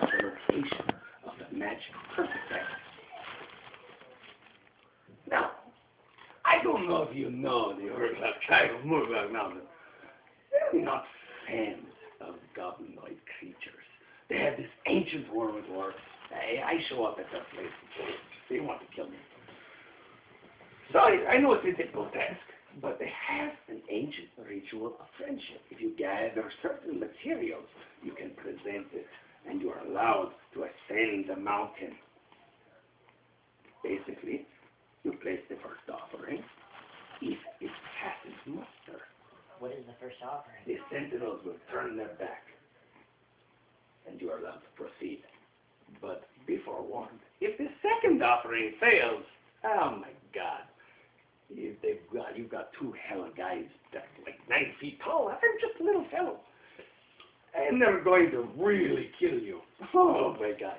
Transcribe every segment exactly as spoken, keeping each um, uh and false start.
the location of the magic artifact. Now, I don't know if you know the Urglak tribe of Murglak Mountain. They're not fans of goblinoid creatures. They have this ancient war with orcs. I, I show up at their place. They want to kill me. So I, I know it's a difficult task, but they have an ancient ritual of friendship. If you gather certain materials, you can present it, and you are allowed to ascend the mountain. Basically, you place the first offering. If it passes muster, What is the first offering? the sentinels will turn their back, and you are allowed to proceed. But be forewarned, if the second offering fails, oh my God, if they've got, you've got two hella guys that are like nine feet tall. I'm just a little fellow, and they're going to really kill you. Oh my God.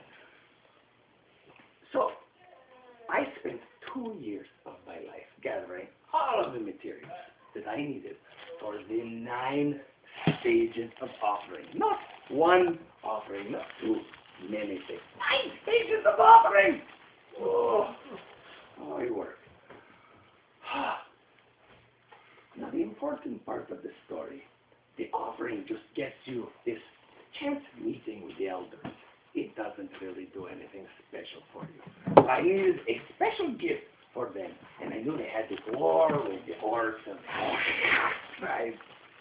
So I spent two years of my life gathering all of the materials that I needed for the nine stages of offering. Not one offering, not two, many things. Nine stages of offering! Oh, oh I work. Now the important part of the story, the offering just gets you this chance meeting with the elders. It doesn't really do anything special for you. So I needed a special gift for them, and I knew they had this war with the orcs and the tribes.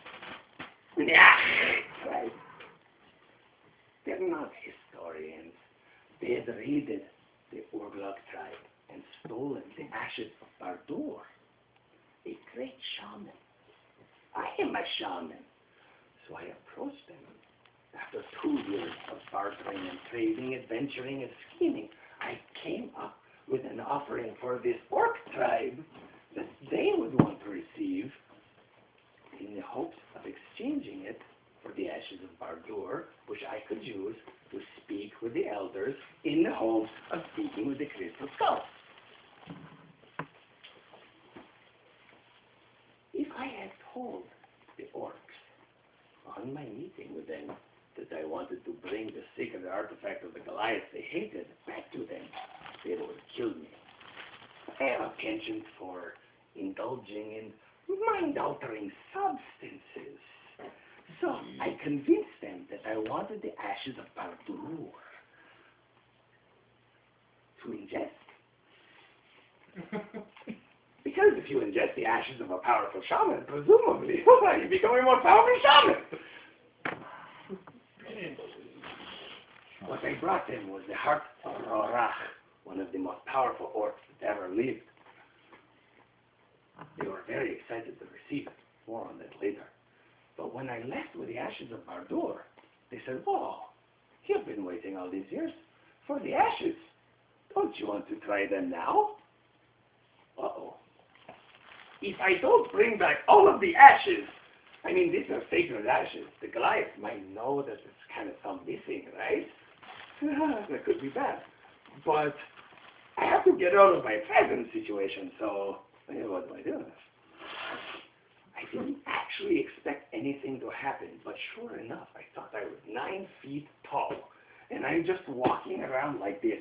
Right. They're not historians. They had raided the Urglak tribe and stolen the ashes of Bardur, a great shaman. I am a shaman. So I approached them. After two years of bartering and trading, adventuring and scheming, I came up with an offering for this orc tribe that they would want to receive in the hopes of exchanging it for the ashes of Bardur, which I could use to speak with the elders in the hopes of speaking with the crystal skull. If I had told the orcs on my meeting with them that I wanted to bring the sacred artifact of the Goliath they hated back to them, they would kill me. I have a penchant for indulging in mind-altering substances. So I convinced them that I wanted the ashes of Bardur to ingest. Because if you ingest the ashes of a powerful shaman, presumably you become a more powerful shaman. What I brought them was the heart of Rorach, one of the most powerful orcs that ever lived. They were very excited to receive it. More on that later. But when I left with the ashes of Bardur, they said, "Whoa, you've been waiting all these years for the ashes. Don't you want to try them now?" Uh-oh. If I don't bring back all of the ashes, I mean, these are sacred ashes. The Goliath might know that there's kind of some missing, right? That could be bad. But I have to get out of my present situation, so what do I do? I didn't actually expect anything to happen, but sure enough, I thought I was nine feet tall, and I'm just walking around like this.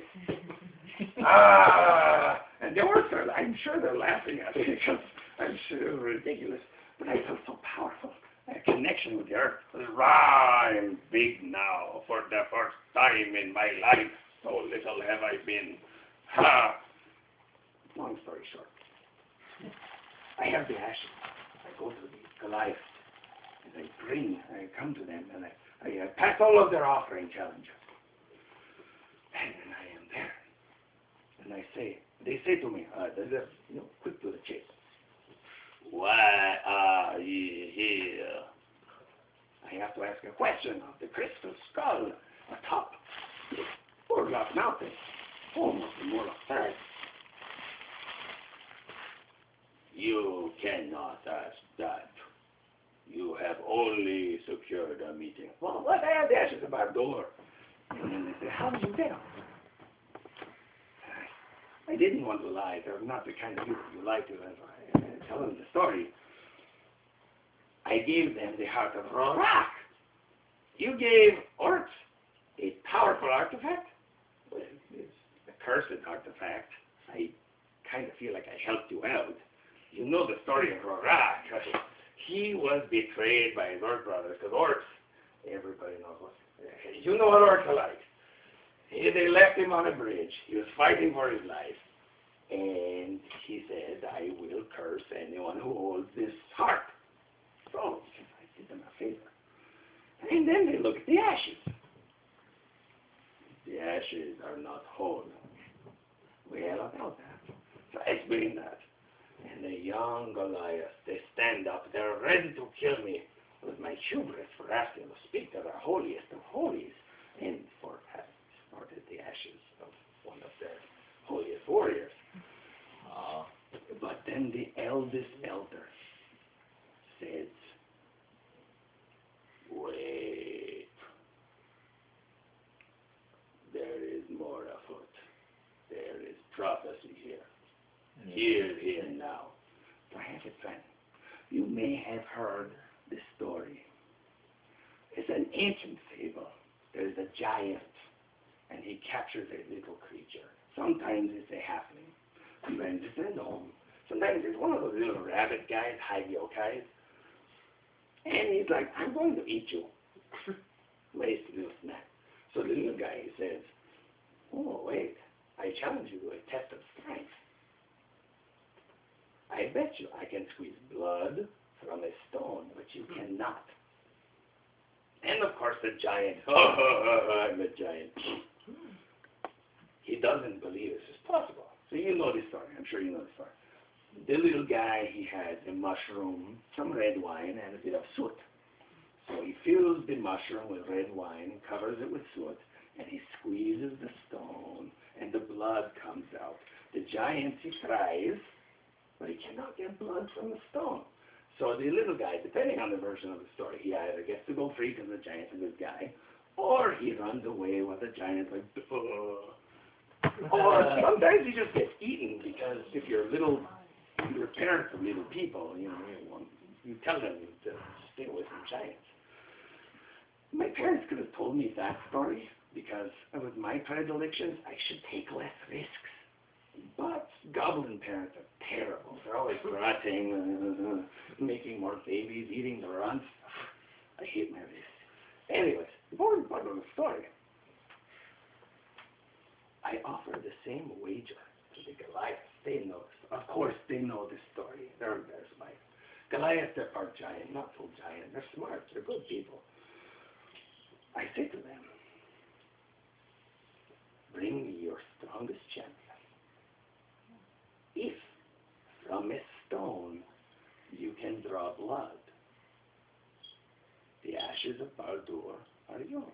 Ah! And the orcs are, I'm sure they're laughing at me because I'm sure it was ridiculous, but I felt so powerful. A connection with the earth. I'm big now for the first time in my life. So little have I been. Ha! Long story short, I have the ashes. I go to the Goliath, and I bring, I come to them, and I, I, I pass all of their offering challenges. And then I am there. And I say, they say to me, uh, they're, they're, you know, quick to the chase. Why are you here? I have to ask a question of the crystal skull atop the Urglak Mountain, home of the Murloc tribe. You cannot ask that. You have only secured a meeting. Well, what the hell? The ashes of Bardur. And then they say, how did you get them? I didn't want to lie. They're not the kind of people you lie to. I tell them the story. I gave them the heart of Rorach. You gave orcs the a powerful artifact? Well, it's a cursed artifact. I kind of feel like I helped you out. You know the story of Rorak. He was betrayed by his orc brothers, because orcs, everybody knows what, you know what orcs are like. He, they left him on a bridge. He was fighting for his life. And he said, I will curse anyone who holds this heart. So I did them a favor. And then they look at the ashes. The ashes are not whole. Well, about that. So I explained that. And the young Goliath, they stand up. They're ready to kill me with my hubris for asking to speak to the holiest of holies and for having snorted the ashes of one of their holiest warriors. Uh, but then the eldest elder says, wait, there is more afoot. There is prophecy here. Here, here now. Perhaps, friend, you may have heard this story. It's an ancient fable. There's a giant, and he captures a little creature. Sometimes it's a halfling. Sometimes it's a gnome. Sometimes it's one of those little rabbit guys, Hagyokai. And he's like, I'm going to eat you. Waste a little snack. So the little guy says, oh, wait, I challenge you to a test of strength. I bet you I can squeeze blood from a stone, but you cannot. And of course the giant, oh, I'm a giant. He doesn't believe this is possible. So you know this story. I'm sure you know this story. The little guy, he has a mushroom, some red wine, and a bit of soot. So he fills the mushroom with red wine, covers it with soot, and he squeezes the stone, and the blood comes out. The giant, he tries, but he cannot get blood from the stone. So the little guy, depending on the version of the story, he either gets to go free because the giant's a good guy, or he runs away with the giant like, ugh. Or sometimes he just gets eaten because if you're little, your parents are little people, you know, you, want, you tell them to stay away from giants. My parents could have told me that story because with my predilections, I should take less risks. But goblin parents are terrible. They're always grotting, uh, making more babies, eating the runts. I hate my risks. Anyways, the important part of the story. I offer the same wager to the Goliath. They know this. Of course, they know this story. They're embarrassed by it. Goliath, they're part giant, not full giant. They're smart. They're good people. I say to them, bring me your strongest champion. If from a stone you can draw blood, the ashes of Baldur are yours.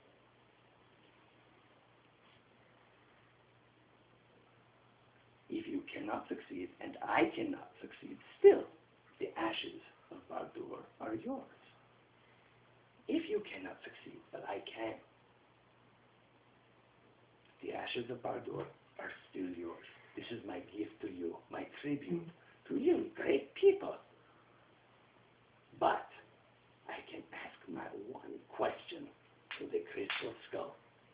If you cannot succeed, and I cannot succeed, still, the ashes of Baldur are yours. If you cannot succeed, but I can, the ashes of Baldur are still yours. This is my gift to you, my tribute to you, great people. But I can ask my one question to the crystal skull.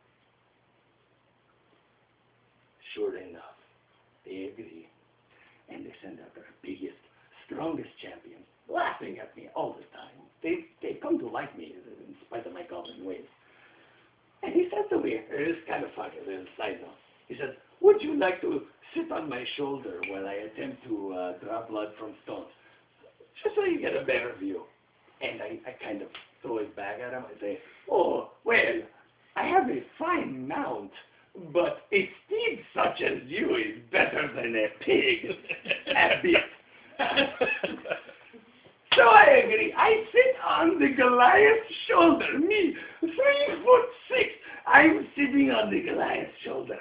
Sure enough, they agree, and they send out their biggest, strongest champion, laughing at me all the time. They they come to like me in spite of my goblin ways. And he said to me, it is kind of funny, a little side note. He said, would you like to sit on my shoulder while I attempt to uh, draw blood from stones? Just so you get a better view. And I, I kind of throw it back at him. I say, oh, well, I have a fine mount, but a steed such as you is better than a pig. A bit. So I agree. I sit on the Goliath's shoulder. Me, three foot six. I'm sitting on the Goliath's shoulder.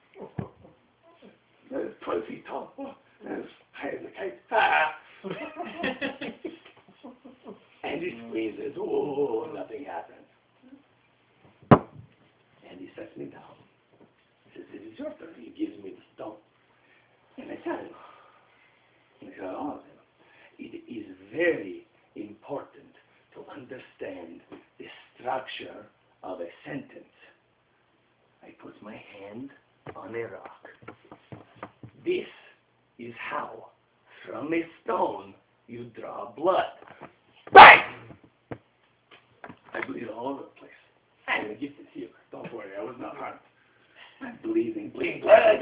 That's twelve feet tall. Oh, that's high as a kite. Ah. And he squeezes. Oh, nothing happens. And he sets me down. He says, it is your turn. He gives me the stone. And I tell him, I tell all of them, it is very important to understand the structure of a sentence. I put my hand on a rock. This is how, from a stone, you draw blood. Bang! I bleed all over the place. I'm a gifted healer. Don't worry, I was not harmed. I'm bleeding, bleeding blood.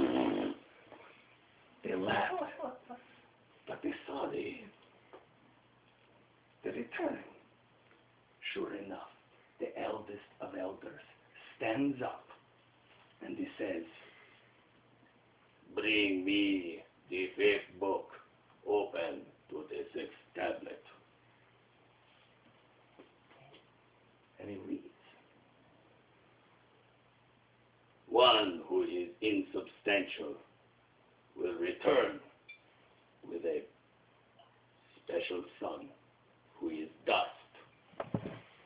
They laughed, but they saw the, the return. Sure enough, the eldest of elders stands up and he says, "Bring me the fifth book, open to the sixth tablet." And he reads, "One who is insubstantial will return with a special son who is dust.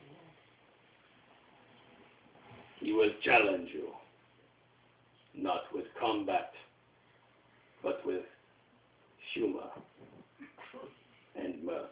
He will challenge you, not with combat, but with humor and mirth.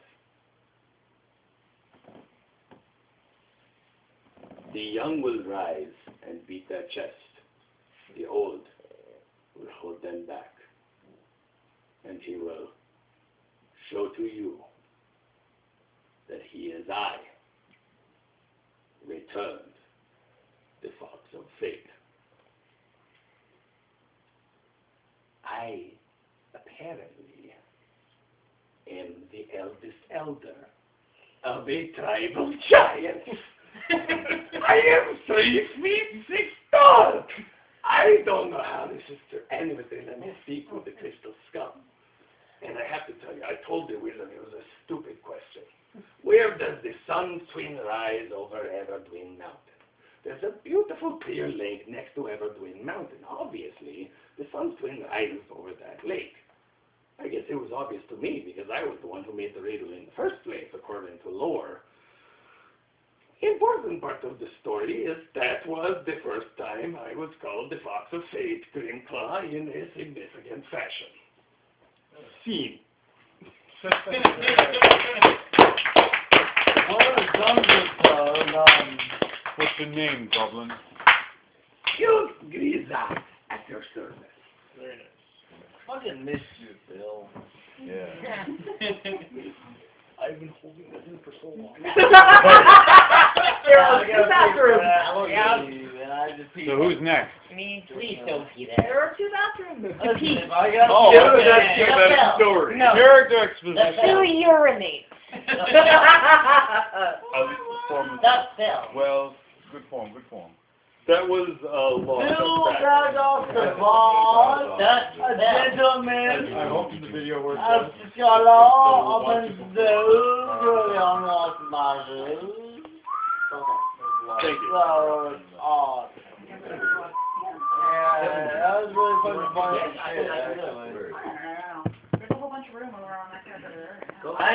The young will rise and beat their chest. The old will hold them back. And he will show to you that he is I, returned, the fox of fate. I, apparently, am the eldest elder of a tribe of giants. I am three feet six tall. I don't know how this is to end, but they let me speak with the crystal skull. And I have to tell you, I told the wizard it was a stupid question. Where does the sun twin rise over Everdwin Mountain? There's a beautiful clear lake next to Everdwin Mountain. Obviously, the sun twin rises over that lake. I guess it was obvious to me because I was the one who made the riddle in the first place, according to lore. The important part of the story is that was the first time I was called the Fox of Fate, Grimclaw, in a significant fashion. Scene. What is done with, uh, um, what's your name, Goblin? You Griza at your service. Very nice. Fucking miss you, Bill. Yeah. I've been holding this in for so long. There are two bathrooms. Yeah. So who's next? Me, please don't see that. There are two bathrooms. A pee. Oh, No, okay. that's Yeah, the that's bell. story. No. Character exposition. Two urinates. At least performance. That's Phil. Well, good form, good form. That was uh, long. Two guys off the ball, That's a Phil. gentleman, I hope in the video works. a scholar of a zoo, young lost marshal. Thank you. So, it's awesome. Yeah, that was really fucking funny as shit, actually. There's a whole bunch of room over on that side of the river. I